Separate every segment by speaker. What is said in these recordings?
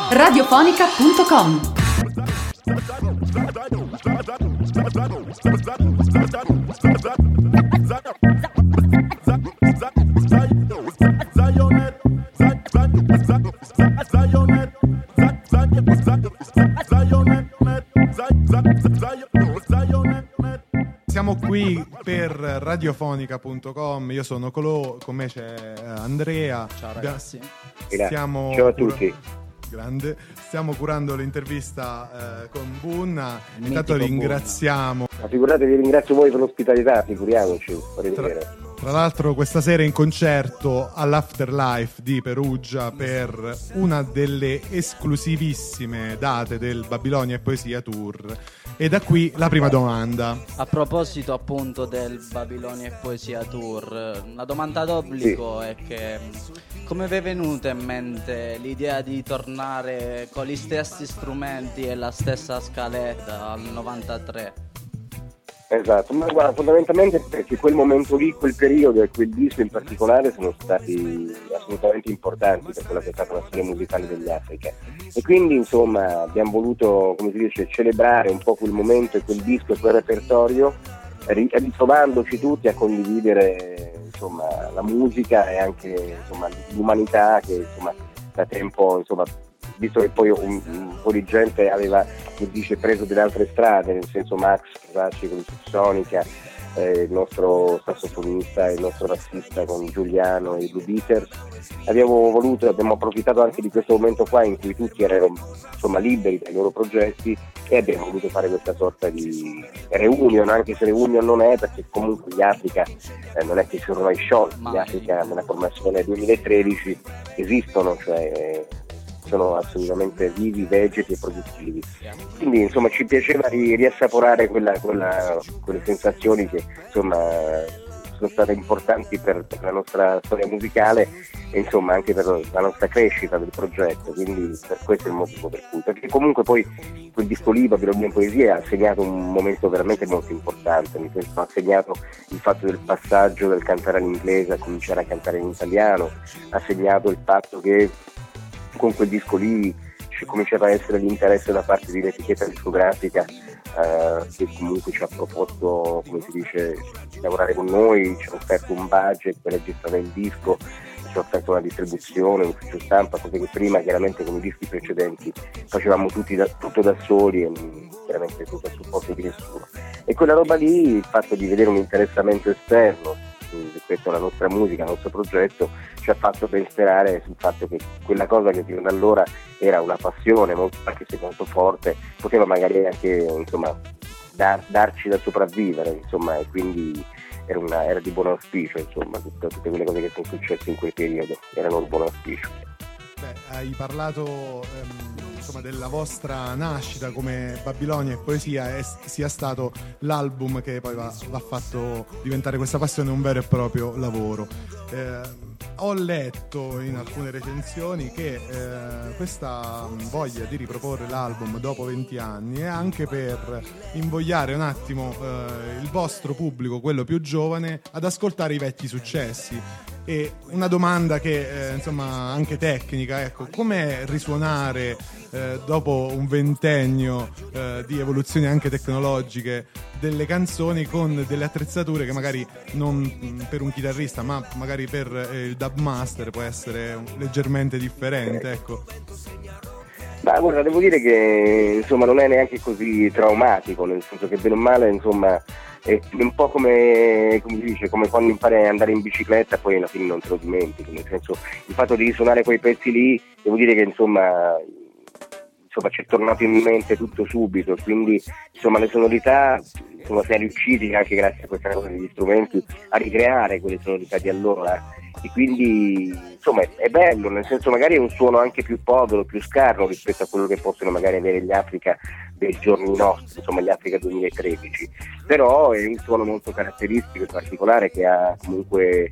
Speaker 1: radiofonica.com.
Speaker 2: Siamo qui per radiofonica.com, io sono Colò, con me c'è Andrea.
Speaker 3: Ciao ragazzi.
Speaker 4: Ciao a tutti.
Speaker 2: Grande. Stiamo curando l'intervista con Bunna.
Speaker 3: Mitico
Speaker 2: Intanto ringraziamo.
Speaker 4: Ma figuratevi, ringrazio voi per l'ospitalità, figuriamoci.
Speaker 2: Tra l'altro questa sera in concerto all'Afterlife di Perugia per una delle esclusivissime date del Babilonia e Poesia Tour. E da qui la prima domanda.
Speaker 3: A proposito appunto del Babilonia e Poesia Tour, la domanda d'obbligo è che come vi è venuta in mente l'idea di tornare con gli stessi strumenti e la stessa scaletta al 93?
Speaker 4: Esatto, ma guarda, fondamentalmente perché quel momento lì, quel periodo e quel disco in particolare sono stati assolutamente importanti per quella che è stata la storia musicale degli Africa. E quindi insomma abbiamo voluto, come si dice, celebrare un po' quel momento e quel disco e quel repertorio, ritrovandoci tutti a condividere insomma la musica e anche insomma l'umanità che insomma da tempo insomma, visto che poi un po' di gente aveva, come dice, preso delle altre strade, nel senso Max Casacci con Subsonica, il nostro sassofonista e il nostro bassista con Giuliano e i Blue Beaters, abbiamo approfittato anche di questo momento qua in cui tutti erano insomma liberi dai loro progetti e abbiamo voluto fare questa sorta di reunion, anche se reunion non è, perché comunque gli Africa non è che sono mai sciolti, gli Africa nella formazione 2013 esistono, cioè sono assolutamente vivi, vegeti e produttivi. Quindi insomma ci piaceva riassaporare quelle sensazioni che insomma sono state importanti per la nostra storia musicale e insomma anche per la nostra crescita del progetto, quindi per questo è il motivo per cui, perché comunque poi quel disco lì, Babilonia in Poesia, ha segnato un momento veramente molto importante, nel senso ha segnato il fatto del passaggio del cantare all'inglese a cominciare a cantare in italiano, ha segnato il fatto che con quel disco lì ci cominciava a essere l'interesse da parte di un'etichetta discografica che comunque ci ha proposto, come si dice, di lavorare con noi, ci ha offerto un budget per registrare il disco, ci ha offerto una distribuzione, un ufficio stampa, cose che prima chiaramente con i dischi precedenti facevamo tutto da soli e veramente senza il supporto di nessuno. E quella roba lì, il fatto di vedere un interessamento esterno rispetto alla nostra musica, al nostro progetto, ci ha fatto ben sperare sul fatto che quella cosa che fino ad allora era una passione anche se molto forte, poteva magari anche insomma darci da sopravvivere, insomma, e quindi era di buon auspicio, insomma, tutte quelle cose che sono successe in quel periodo erano di buon auspicio.
Speaker 2: Beh, hai parlato insomma della vostra nascita come Babilonia e Poesia sia stato l'album che poi va fatto diventare questa passione un vero e proprio lavoro. Ho letto in alcune recensioni che questa voglia di riproporre l'album dopo 20 anni è anche per invogliare un attimo il vostro pubblico, quello più giovane, ad ascoltare i vecchi successi. E una domanda che insomma anche tecnica, ecco, com'è risuonare dopo un ventennio di evoluzioni anche tecnologiche delle canzoni con delle attrezzature che magari non per un chitarrista ma magari per il dub master può essere leggermente differente, ecco.
Speaker 4: Ma guarda, devo dire che insomma non è neanche così traumatico, nel senso che bene o male insomma è un po' come si dice, come quando impari ad andare in bicicletta e poi alla fine non te lo dimentichi, nel senso il fatto di risuonare quei pezzi lì, devo dire che insomma ci è tornato in mente tutto subito, quindi insomma le sonorità siamo riusciti anche grazie a questa cosa degli strumenti a ricreare quelle sonorità di allora e quindi insomma è bello, nel senso magari è un suono anche più povero, più scarno rispetto a quello che possono magari avere gli Africa dei giorni nostri, insomma gli Africa 2013, però è un suono molto caratteristico e particolare che ha comunque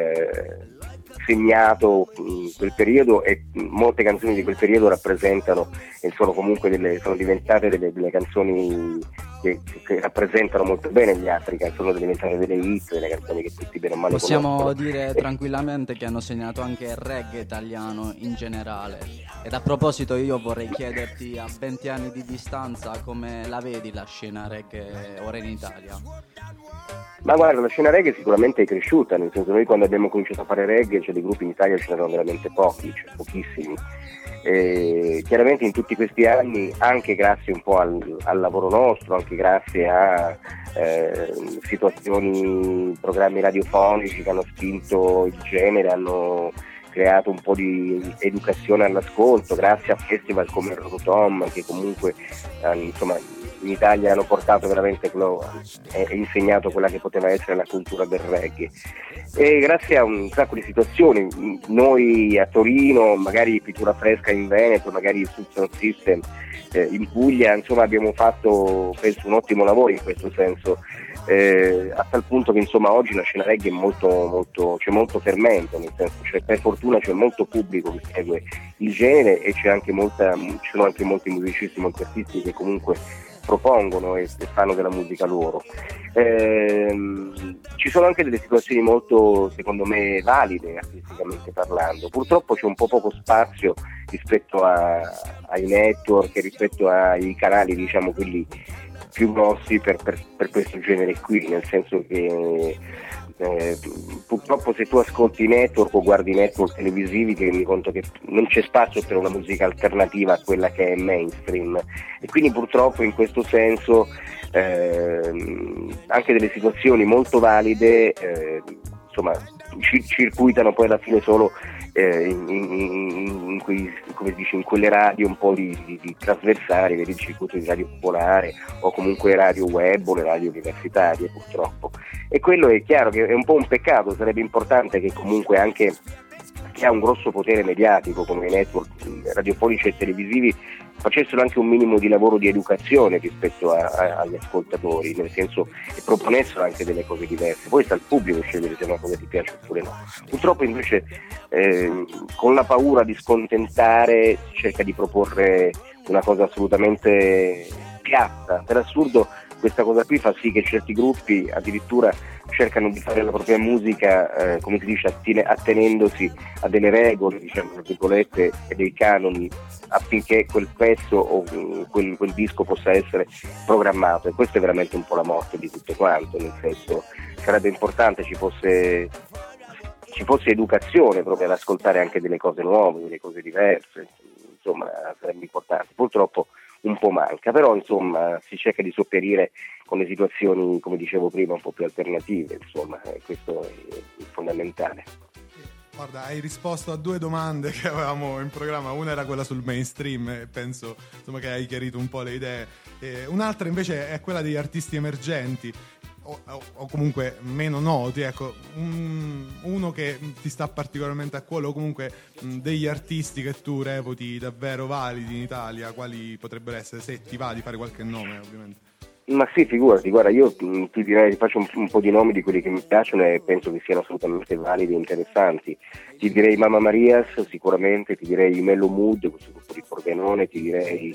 Speaker 4: segnato quel periodo e molte canzoni di quel periodo rappresentano e sono comunque sono diventate delle canzoni che rappresentano molto bene gli altri, che sono diventate delle hit, delle canzoni che tutti bene o male
Speaker 3: possiamo
Speaker 4: conoscono.
Speaker 3: dire tranquillamente che hanno segnato anche il reggae italiano in generale. Ed a proposito io vorrei chiederti, a 20 anni di distanza, come la vedi la scena reggae ora in Italia?
Speaker 4: Ma guarda, la scena reggae sicuramente è cresciuta, nel senso, noi quando abbiamo cominciato a fare reggae, cioè dei gruppi in Italia ce n'erano veramente pochi, cioè pochissimi. Chiaramente in tutti questi anni, anche grazie un po' al lavoro nostro, anche grazie a situazioni, programmi radiofonici che hanno spinto il genere, hanno creato un po' di educazione all'ascolto, grazie a festival come il Rotom, che comunque insomma in Italia hanno portato veramente e insegnato quella che poteva essere la cultura del reggae, e grazie a un sacco di situazioni, noi a Torino, magari Pittura Fresca in Veneto, magari il Sound System in Puglia, insomma abbiamo fatto penso un ottimo lavoro in questo senso, a tal punto che insomma oggi la scena reggae è c'è molto fermento, nel senso, cioè, per fortuna c'è molto pubblico che segue il genere, e ci sono anche molti musicisti, molti artisti che comunque propongono e fanno della musica loro. Ci sono anche delle situazioni molto, secondo me, valide artisticamente parlando. Purtroppo c'è un po' poco spazio rispetto ai network, rispetto ai canali, diciamo, quelli più grossi per questo genere qui, nel senso che purtroppo se tu ascolti i network o guardi i network televisivi, ti rendi conto che non c'è spazio per una musica alternativa a quella che è mainstream, e quindi purtroppo in questo senso anche delle situazioni molto valide insomma circuitano poi alla fine solo in quelle radio un po' di trasversali, vedi il circuito di radio popolare o comunque radio web o le radio universitarie, purtroppo. E quello è chiaro che è un po' un peccato, sarebbe importante che comunque anche chi ha un grosso potere mediatico come i network radiofonici e televisivi facessero anche un minimo di lavoro di educazione rispetto agli ascoltatori, nel senso, e proponessero anche delle cose diverse. Poi sta al pubblico scegliere se una cosa ti piace oppure no. Purtroppo invece con la paura di scontentare si cerca di proporre una cosa assolutamente piatta. Per assurdo questa cosa qui fa sì che certi gruppi addirittura cercano di fare la propria musica, come si dice, attenendosi a delle regole, diciamo, tra virgolette, e dei canoni, affinché quel pezzo o quel disco possa essere programmato. E questo è veramente un po' la morte di tutto quanto, nel senso, sarebbe importante ci fosse educazione proprio ad ascoltare anche delle cose nuove, delle cose diverse, insomma sarebbe importante. Purtroppo un po' manca, però insomma si cerca di sopperire con le situazioni, come dicevo prima, un po' più alternative, insomma, questo è fondamentale.
Speaker 2: Guarda, hai risposto a 2 domande che avevamo in programma, una era quella sul mainstream e penso insomma che hai chiarito un po' le idee, un'altra invece è quella degli artisti emergenti o comunque meno noti, ecco, uno che ti sta particolarmente a cuore o comunque degli artisti che tu reputi davvero validi in Italia, quali potrebbero essere, se ti va di fare qualche nome ovviamente?
Speaker 4: Ma sì, figurati, guarda, io ti direi, ti faccio un po' di nomi di quelli che mi piacciono e penso che siano assolutamente validi e interessanti. Ti direi Mamma Marias sicuramente, ti direi Mellow Mood, questo gruppo di Pordenone, ti direi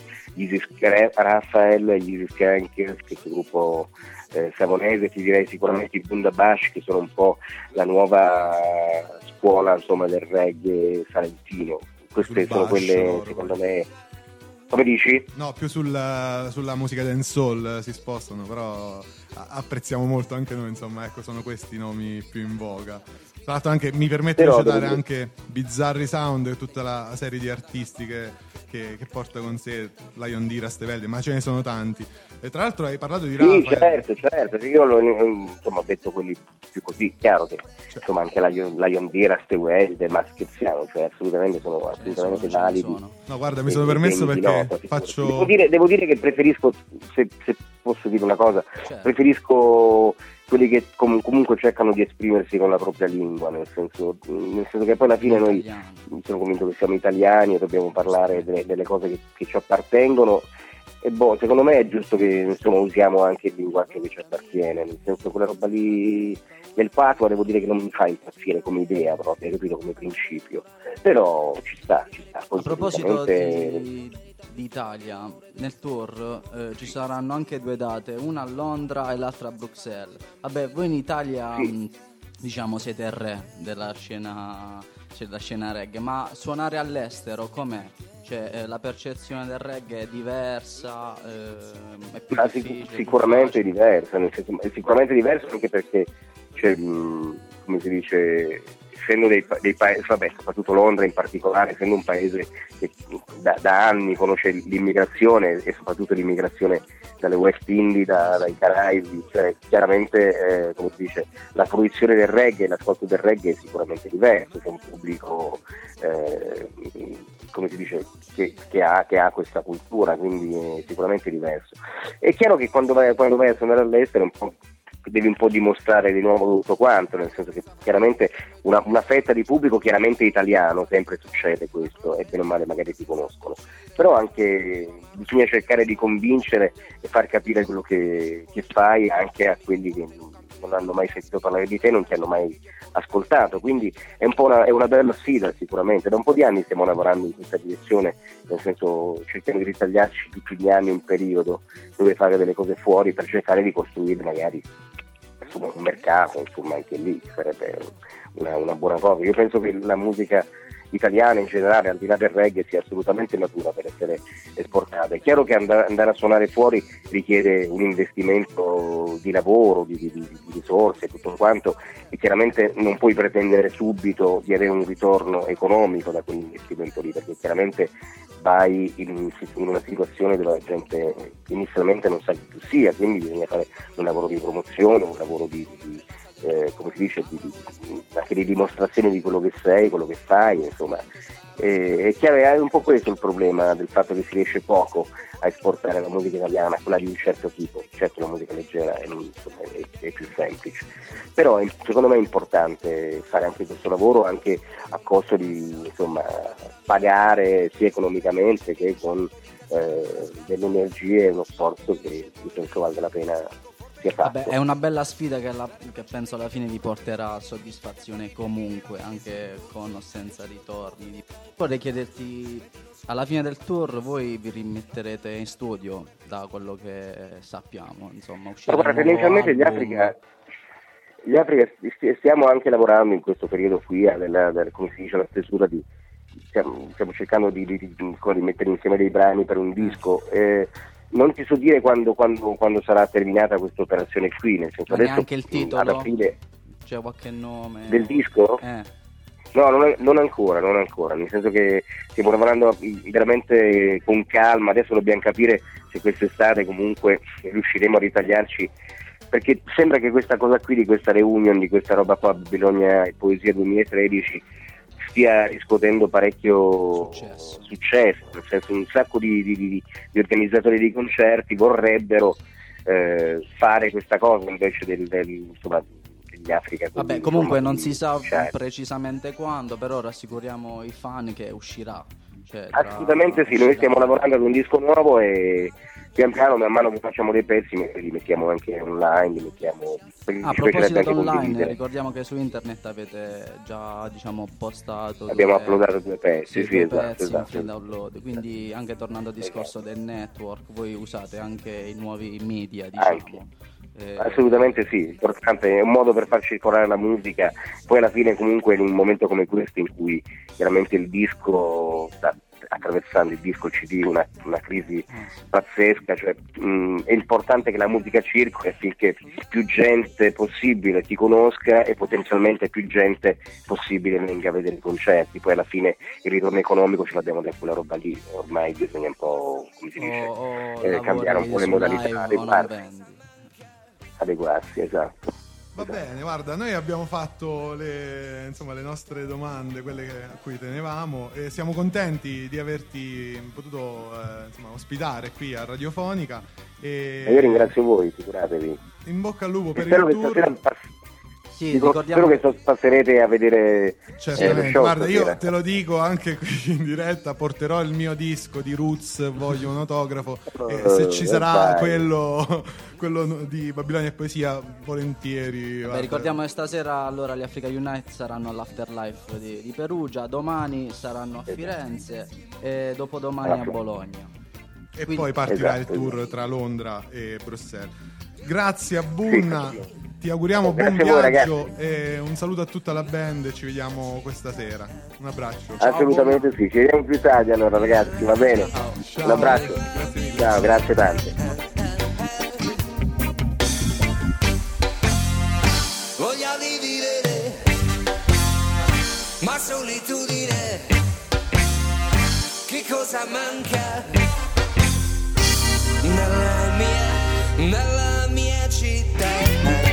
Speaker 4: Raphael, gli Easy Skankers, questo gruppo savonese, ti direi sicuramente i Bundabash, che sono un po' la nuova scuola, insomma, del reggae salentino. Queste sono quelle, secondo me. Come dici?
Speaker 2: No, più sulla musica dancehall si spostano, però apprezziamo molto anche noi, insomma, ecco, sono questi i nomi più in voga. Tra l'altro anche mi permette di citare anche Bizzarri Sound e tutta la serie di artisti che porta con sé Lion D, Rastevelli, ma ce ne sono tanti. E tra l'altro hai parlato di Rafa.
Speaker 4: Sì, certo, io insomma, ho detto quelli più così, chiaro che insomma anche Lion D, Rastevelli, ma scherziamo, cioè sono assolutamente validi.
Speaker 2: No, guarda, mi sono permesso perché faccio...
Speaker 4: Devo dire che preferisco, se posso dire una cosa, certo, preferisco quelli che comunque cercano di esprimersi con la propria lingua, nel senso che poi alla fine noi sono convinto che siamo italiani e dobbiamo parlare delle cose che ci appartengono, e secondo me è giusto che insomma usiamo anche il linguaggio che ci appartiene, nel senso quella roba lì del patois devo dire che non mi fa impazzire come idea proprio, capito, come principio, però ci sta.
Speaker 3: A proposito d'Italia nel tour ci saranno anche 2 date, una a Londra e l'altra a Bruxelles. Vabbè, voi in Italia diciamo siete il re della scena reggae, ma suonare all'estero com'è? Cioè la percezione del reggae è diversa, è più difficile?
Speaker 4: Sicuramente è diversa, nel senso, è sicuramente diversa anche perché c'è, come si dice, essendo dei paesi, vabbè, soprattutto Londra in particolare, essendo un paese che da anni conosce l'immigrazione e soprattutto l'immigrazione dalle West Indies, dai Caraibi, cioè chiaramente come si dice, la fruizione del reggae, l'ascolto del reggae è sicuramente diverso, c'è un pubblico come si dice che ha questa cultura, quindi è sicuramente diverso. È chiaro che quando vai a suonare all'estero devi un po' dimostrare di nuovo tutto quanto, nel senso che chiaramente una fetta di pubblico chiaramente italiano, sempre succede questo, e bene o male magari ti conoscono, però anche bisogna cercare di convincere e far capire quello che fai anche a quelli che non hanno mai sentito parlare di te, non ti hanno mai ascoltato, quindi è un po' una bella sfida sicuramente. Da un po' di anni stiamo lavorando in questa direzione, nel senso cerchiamo di ritagliarci tutti gli anni un periodo dove fare delle cose fuori per cercare di costruire magari insomma un mercato, insomma anche lì sarebbe una buona cosa. Io penso che la musica italiana in generale, al di là del reggae, sia assolutamente matura per essere esportata. È chiaro che andare a suonare fuori richiede un investimento di lavoro, di risorse e tutto quanto, e chiaramente non puoi pretendere subito di avere un ritorno economico da quell'investimento lì, perché chiaramente vai in una situazione dove la gente inizialmente non sa chi tu sia, quindi bisogna fare un lavoro di promozione, un lavoro come si dice, anche di dimostrazione di quello che sei, quello che fai, insomma. È chiaro, è un po' questo il problema del fatto che si riesce poco a esportare la musica italiana, quella di un certo tipo. Certo, la musica leggera è più semplice, però secondo me è importante fare anche questo lavoro, anche a costo di insomma pagare sia economicamente che con delle energie e uno sforzo che penso valga la pena.
Speaker 3: Vabbè, è una bella sfida che penso alla fine vi porterà soddisfazione comunque, anche con o senza ritorni. Vorrei chiederti, alla fine del tour voi vi rimetterete in studio, da quello che sappiamo, insomma, uscirà
Speaker 4: guarda, tendenzialmente gli Africa stiamo anche lavorando in questo periodo qui come si dice, la stesura stiamo cercando di mettere insieme dei brani per un disco. Non ti so dire quando sarà terminata questa operazione qui, nel senso adesso
Speaker 3: neanche il titolo?
Speaker 4: Alla fine
Speaker 3: c'è qualche nome
Speaker 4: del disco? No, non ancora, nel senso che stiamo lavorando veramente con calma. Adesso dobbiamo capire se quest'estate comunque riusciremo a ritagliarci, perché sembra che questa cosa qui, di questa reunion, di questa roba qua, Babilonia e Poesia 2013, stia riscuotendo parecchio successo, nel senso un sacco di organizzatori di concerti vorrebbero fare questa cosa invece insomma, degli Africa.
Speaker 3: Vabbè, comunque non si sa precisamente quando, però rassicuriamo i fan che uscirà.
Speaker 4: Assolutamente sì, noi stiamo lavorando ad un disco nuovo e pian piano, man mano che facciamo dei pezzi, li mettiamo anche online,
Speaker 3: a proposito di online, ricordiamo che su internet avete già postato,
Speaker 4: abbiamo uploadato 2 pezzi,
Speaker 3: esatto.
Speaker 4: In
Speaker 3: free download, quindi anche tornando al discorso del network, voi usate anche i nuovi media, diciamo.
Speaker 4: Assolutamente sì, importante, è un modo per far circolare la musica. Poi alla fine comunque in un momento come questo in cui chiaramente il disco sta attraversando, il disco CD, una crisi pazzesca, cioè è importante che la musica circoli affinché più gente possibile ti conosca e potenzialmente più gente possibile venga a vedere i concerti. Poi alla fine il ritorno economico ce l'abbiamo da quella roba lì, ormai bisogna un po', come si dice, cambiare un po' le modalità, adeguarsi, esatto.
Speaker 2: Va bene, guarda, noi abbiamo fatto le nostre domande, quelle a cui tenevamo, e siamo contenti di averti potuto ospitare qui a Radiofonica. E
Speaker 4: io ringrazio voi, figuratevi.
Speaker 2: In bocca al lupo per il tour.
Speaker 4: Spero che passerete a vedere
Speaker 2: certamente. Guarda, io te lo dico anche qui in diretta, porterò il mio disco di Roots, voglio un autografo, e se ci sarà quello di Babilonia e Poesia, volentieri.
Speaker 3: Ricordiamo che stasera allora gli Africa Unite saranno all'Afterlife di Perugia, domani saranno a Firenze e dopodomani a Bologna.
Speaker 2: E
Speaker 3: Quindi,
Speaker 2: poi partirà
Speaker 4: esatto,
Speaker 2: il tour tra Londra e Bruxelles. Grazie a Bunna,
Speaker 4: Sì.
Speaker 2: ti auguriamo buon
Speaker 4: Grazie a voi,
Speaker 2: viaggio e un saluto a tutta la band. Ci vediamo questa sera. Un abbraccio.
Speaker 4: Assolutamente sì, ci vediamo più tardi allora ragazzi, va bene?
Speaker 2: Ciao.
Speaker 4: Un abbraccio.
Speaker 2: Grazie mille.
Speaker 4: Ciao, grazie tante.
Speaker 1: Voglia di vivere, ma solitudine, che cosa manca nella mia città?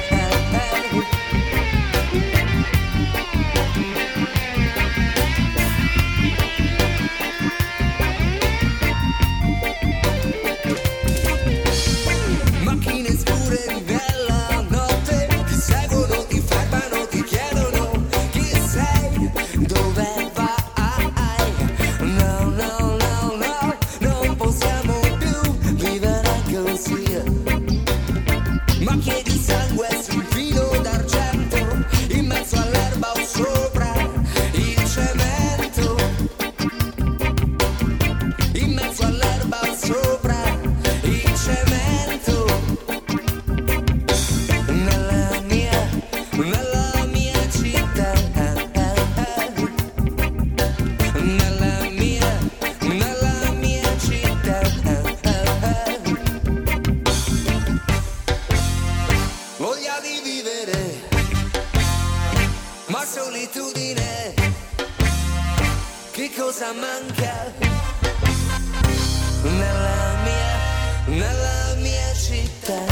Speaker 1: Macchine scure nella notte ti seguono, ti fermano, ti chiedono chi sei, dove vai. No, no, no, no, non possiamo più vivere così. Macchie di sangue su un filo d'argento, in mezzo all'erba o sopra il cemento. In mezzo all'erba o sopra il cemento. Nella mia città. Nella mia città. Voglia di vivere, ma solitudine, che cosa manca nella mia città?